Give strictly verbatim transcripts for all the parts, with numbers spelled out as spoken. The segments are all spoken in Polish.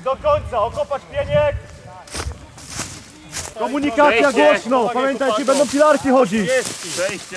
do końca, okopać pieniek. Komunikacja głośno, pamiętajcie, będą pilarki chodzić. Przejście.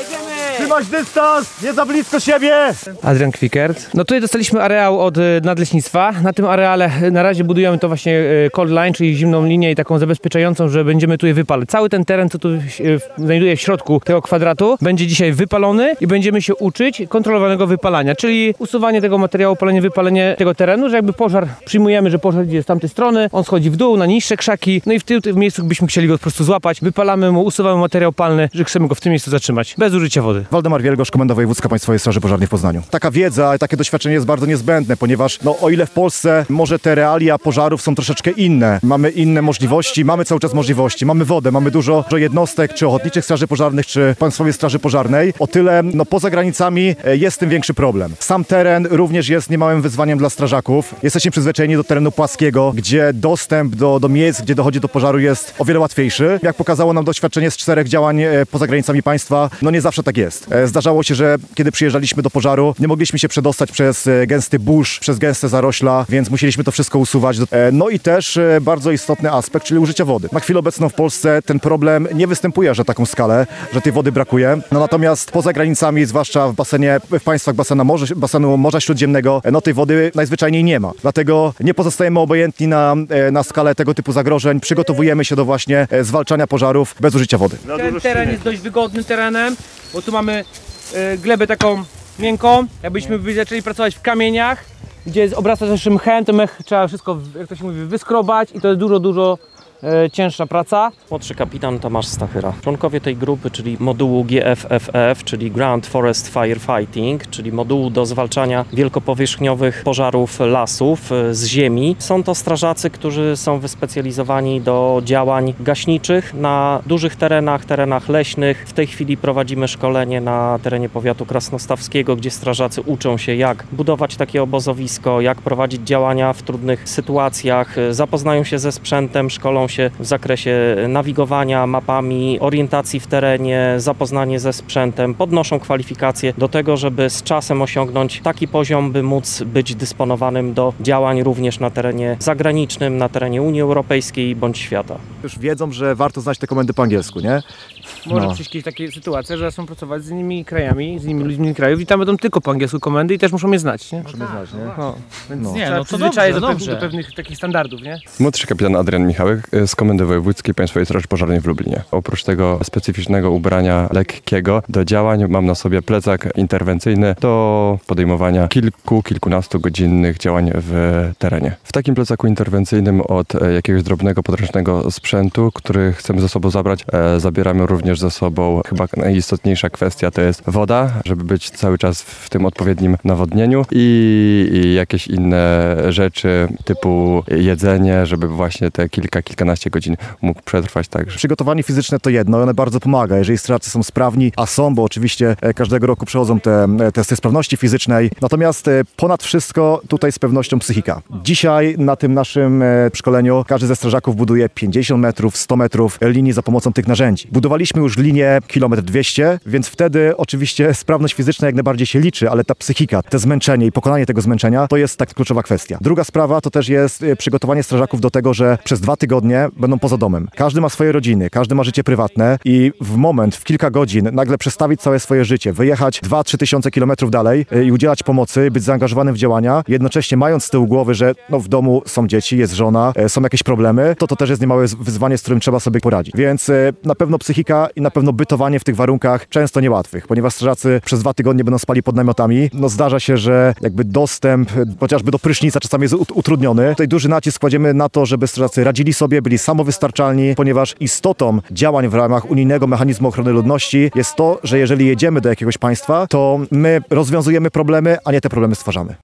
Trzymać dystans, nie za blisko siebie. Adrian Kwickert. No tutaj dostaliśmy areał od y, nadleśnictwa. Na tym areale y, na razie budujemy to właśnie y, cold line, czyli zimną linię i taką zabezpieczającą, że będziemy tutaj wypalać. Cały ten teren, co tu y, znajduje w środku tego kwadratu, będzie dzisiaj wypalony i będziemy się uczyć kontrolowanego wypalania, czyli usuwanie tego materiału, palenie, wypalenie tego terenu, że jakby pożar, przyjmujemy, że pożar idzie z tamtej strony, on schodzi w dół na niższe krzaki, no i w tym, tym miejscu byśmy chcieli go po prostu złapać, wypalamy mu, usuwamy materiał palny, że chcemy go w tym miejscu zatrzymać, bez użycia wody. Waldemar Wielgosz, Komenda Wojewódzka Państwowej Straży Pożarnej w Poznaniu. Taka wiedza i takie doświadczenie jest bardzo niezbędne, ponieważ no, o ile w Polsce może te realia pożarów są troszeczkę inne, mamy inne możliwości, mamy cały czas możliwości, mamy wodę, mamy dużo, dużo jednostek, czy ochotniczych straży pożarnych, czy Państwowej Straży Pożarnej, o tyle no, poza granicami jest tym większy problem. Sam teren również jest niemałym wyzwaniem dla strażaków. Jesteśmy przyzwyczajeni do terenu płaskiego, gdzie dostęp do, do miejsc, gdzie dochodzi do pożaru jest o wiele łatwiejszy. Jak pokazało nam doświadczenie z czterech działań e, poza granicami państwa, no nie zawsze tak jest. E, zdarzało się, że kiedy przyjeżdżaliśmy do pożaru, nie mogliśmy się przedostać przez e, gęsty burz, przez gęste zarośla, więc musieliśmy to wszystko usuwać. E, no i też e, bardzo istotny aspekt, czyli użycia wody. Na chwilę obecną w Polsce ten problem nie występuje aż na taką skalę, że tej wody brakuje. No natomiast poza granicami, zwłaszcza w basenie, w państwach basena morza, basenu Morza Śródziemnego, no tej wody najzwyczajniej nie ma. Dlatego nie pozostajemy obojętni na, e, na skalę tego typu zagrożeń. Przygotowujemy się do właśnie e, zwalczania pożarów bez użycia wody. Ten teren jest dość wygodnym terenem, bo tu mamy y, glebę taką miękką, jakbyśmy zaczęli pracować w kamieniach, gdzie jest obrasta też mchem, to mech trzeba wszystko, jak to się mówi, wyskrobać i to jest dużo, dużo e, cięższa praca. Młodszy kapitan Tomasz Stachyra. Członkowie tej grupy, czyli modułu G F F F, czyli Ground Forest Firefighting, czyli modułu do zwalczania wielkopowierzchniowych pożarów lasów z ziemi. Są to strażacy, którzy są wyspecjalizowani do działań gaśniczych na dużych terenach, terenach leśnych. W tej chwili prowadzimy szkolenie na terenie powiatu krasnostawskiego, gdzie strażacy uczą się, jak budować takie obozowisko, jak prowadzić działania w trudnych sytuacjach, zapoznają się ze sprzętem, szkolą się w zakresie nawigowania mapami, orientacji w terenie, zapoznanie ze sprzętem, podnoszą kwalifikacje do tego, żeby z czasem osiągnąć taki poziom, by móc być dysponowanym do działań również na terenie zagranicznym, na terenie Unii Europejskiej bądź świata. Już wiedzą, że warto znać te komendy po angielsku, nie? Może No. przyjść kiedyś takie sytuacje, że zaczną pracować z innymi krajami, z innymi ludźmi krajów i tam będą tylko po angielsku komendy i też muszą je znać, nie? Musimy znać, nie? No, więc No. nie, Nie, no no to przyzwyczaić dobrze, do, pew- dobrze. do pewnych takich standardów, nie? Młodszy kapitan Adrian Michałek z Komendy Wojewódzkiej Państwowej Straży Pożarnej w Lublinie. Oprócz tego specyficznego ubrania lekkiego do działań mam na sobie plecak interwencyjny do podejmowania kilku, kilkunastu godzinnych działań w terenie. W takim plecaku interwencyjnym od jakiegoś drobnego, podręcznego sprzętu, który chcemy ze sobą zabrać, e, zabieramy również ze sobą chyba najistotniejsza kwestia to jest woda, żeby być cały czas w tym odpowiednim nawodnieniu i, i jakieś inne rzeczy typu jedzenie, żeby właśnie te kilka, kilkanaście godzin mógł przetrwać także. Przygotowanie fizyczne to jedno, one bardzo pomaga, jeżeli strażacy są sprawni, a są, bo oczywiście e, każdego roku przechodzą te e, testy sprawności fizycznej. Natomiast e, ponad wszystko tutaj z pewnością psychika. Dzisiaj na tym naszym e, szkoleniu każdy ze strażaków buduje pięćdziesiąt metrów, sto metrów linii za pomocą tych narzędzi. Budowaliśmy już linię kilometr dwieście, więc wtedy oczywiście sprawność fizyczna jak najbardziej się liczy, ale ta psychika, te zmęczenie i pokonanie tego zmęczenia to jest tak kluczowa kwestia. Druga sprawa to też jest e, przygotowanie strażaków do tego, że przez dwa tygodnie będą poza domem. Każdy ma swoje rodziny, każdy ma życie prywatne i w moment, w kilka godzin nagle przestawić całe swoje życie, wyjechać dwa trzy tysiące kilometrów dalej e, i udzielać pomocy, być zaangażowanym w działania, jednocześnie mając z tyłu głowy, że no, w domu są dzieci, jest żona, e, są jakieś problemy, to to też jest niemałe wyzwanie, z którym trzeba sobie poradzić. Więc e, na pewno psychika i na pewno bytowanie w tych warunkach często niełatwych, ponieważ strażacy przez dwa tygodnie będą spali pod namiotami. No zdarza się, że jakby dostęp e, chociażby do prysznica czasami jest ut- utrudniony. Tutaj duży nacisk kładziemy na to, żeby strażacy radzili sobie, byli samowystarczalni, ponieważ istotą działań w ramach unijnego mechanizmu ochrony ludności jest to, że jeżeli jedziemy do jakiegoś państwa, to my rozwiązujemy problemy, a nie te problemy stwarzamy.